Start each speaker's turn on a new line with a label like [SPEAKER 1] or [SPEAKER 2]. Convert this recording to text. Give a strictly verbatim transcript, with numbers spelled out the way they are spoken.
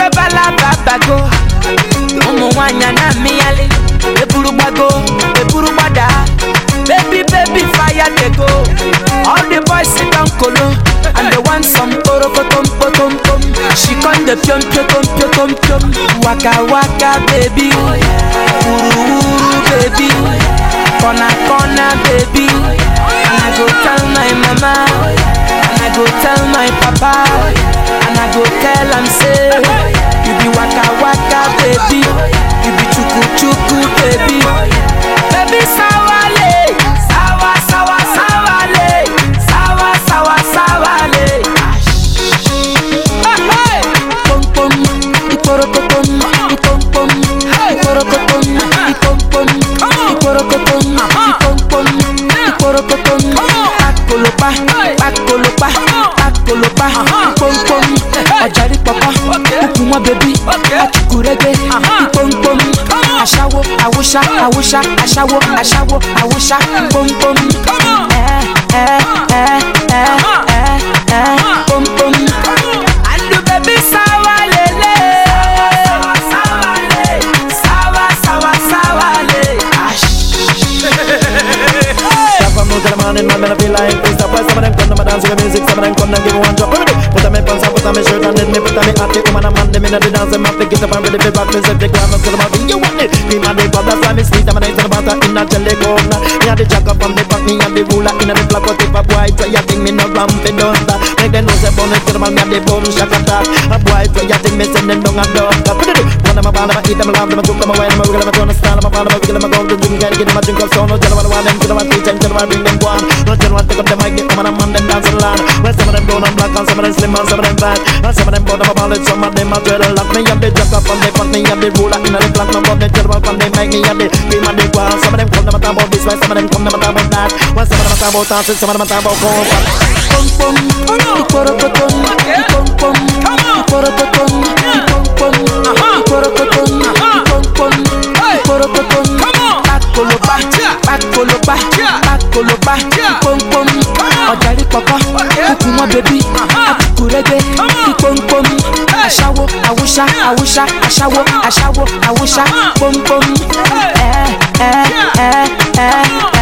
[SPEAKER 1] bala babago. Omo wanya na miyale. Eburu bago, eburu bada. Baby, baby, fire they go. All the boys sit down colo, and they want some toro potom potom pom. She con the pion pion pion pion pion. Waka waka baby, uru uru baby, kona kona baby. And I go tell my mama, and I go tell my papa, and I go tell am say, you be waka waka baby, you be chuku chuku baby, baby sawale, sawa sawa sawale, sawa sawa sawale. Hey, pom pom, iporokotom, ipom pom, iporokotom, ipom pom, iporokotom, ipom pom, iporokotom. Pakolopa, pakolopa, pakolopa, ipom pom. Ọjàrí pọpọ, ukuma baby, achukurege, ipom pom. Aṣawo, awusa, awusa, aṣawo, aṣawo, awusa, ipom pom. Eh, eh, eh, eh, eh, eh, pom pom. Andu baby sawa lele, sawa sawa le, sawa sawa sawa le.
[SPEAKER 2] From no tell man in my man I feel like this. That's why some of them come to my dance with the music. Some of them come and give me one drop. Put on my pants, put on my shirt, and then me put on my hat. Come on, man, them in the dance, them have to get up and ready for rock. Me say, take one, tell them how you want it. Me man, they pop, that's why me sweet. I'm a nice and about that in a jelly corner. Me had the jack up on the back, me and the ruler in the black. But if a boy try a thing, me no ramp it down that. Make them know say bonnet, tell them me had the boom shot at that. A boy try a thing, me send them down and down. Put it up, one of my band, I'm a eat them, I'm a took them away, I'm a wiggle, I'm a turn a stand, I'm a fan, I'm a wiggle, I'm a go to drink, get them a drink of soul. No tell them what I want them, tell them what I teach them, tell them what I bring them one. No tell them what take up the mic, get them and I'm on them dance and land. Well, some of them brown and black, and some of them slim, and some of them fat. And some of them bottom of ballad, some of them are dreadlock. Me have the jack up on the front, me have the ruler in the black. No but they tell about from the mic, me have the cream and the ground. Some of them come, them a talk about this, while some of them come, them a talk about that. Well, some of them a talk about dancing, some of them a talk about comfort.
[SPEAKER 1] Pom pom, iporokotom, ipom pom, iporokotom, ipom pom, iporokotom, ipom pom, iporokotom. Pakolopa, pakolopa, pakolopa, ipom pom. Ọjàrí pọpọ, ukuma baby, achukurege, ipom pom. Aṣawo, awusa, awusa, aṣawo, aṣawo, awusa, pom pom. Eh, eh, eh, eh.